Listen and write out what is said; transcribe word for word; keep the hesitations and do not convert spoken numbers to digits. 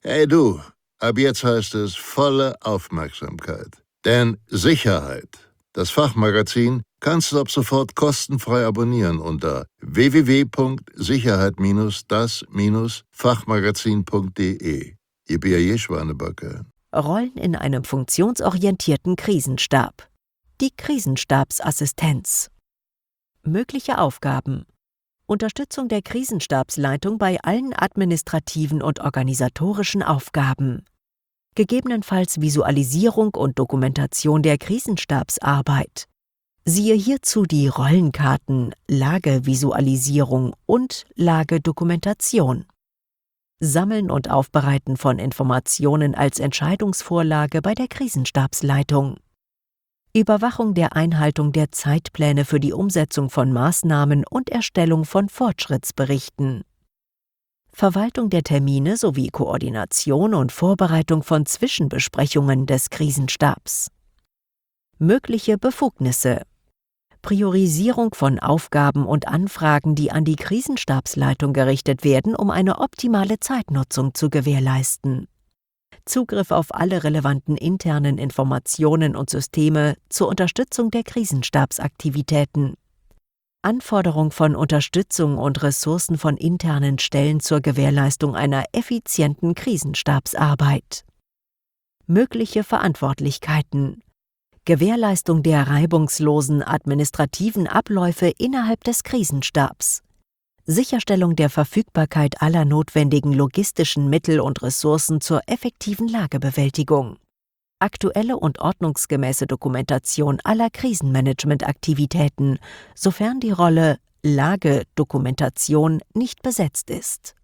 Hey du, ab jetzt heißt es volle Aufmerksamkeit. Denn Sicherheit, das Fachmagazin, kannst du ab sofort kostenfrei abonnieren unter w w w punkt sicherheit das Fachmagazin punkt de. Ihr B A J-Schwanebacke. Rollen in einem funktionsorientierten Krisenstab. Die Krisenstabsassistenz. Mögliche Aufgaben: Unterstützung der Krisenstabsleitung bei allen administrativen und organisatorischen Aufgaben. Gegebenenfalls Visualisierung und Dokumentation der Krisenstabsarbeit. Siehe hierzu die Rollenkarten Lagevisualisierung und Lagedokumentation. Sammeln und Aufbereiten von Informationen als Entscheidungsvorlage bei der Krisenstabsleitung. Überwachung der Einhaltung der Zeitpläne für die Umsetzung von Maßnahmen und Erstellung von Fortschrittsberichten. Verwaltung der Termine sowie Koordination und Vorbereitung von Zwischenbesprechungen des Krisenstabs. Mögliche Befugnisse: Priorisierung von Aufgaben und Anfragen, die an die Krisenstabsleitung gerichtet werden, um eine optimale Zeitnutzung zu gewährleisten. Zugriff auf alle relevanten internen Informationen und Systeme zur Unterstützung der Krisenstabsaktivitäten. Anforderung von Unterstützung und Ressourcen von internen Stellen zur Gewährleistung einer effizienten Krisenstabsarbeit. Mögliche Verantwortlichkeiten: Gewährleistung der reibungslosen administrativen Abläufe innerhalb des Krisenstabs. Sicherstellung der Verfügbarkeit aller notwendigen logistischen Mittel und Ressourcen zur effektiven Lagebewältigung. Aktuelle und ordnungsgemäße Dokumentation aller Krisenmanagementaktivitäten, sofern die Rolle Lagedokumentation nicht besetzt ist.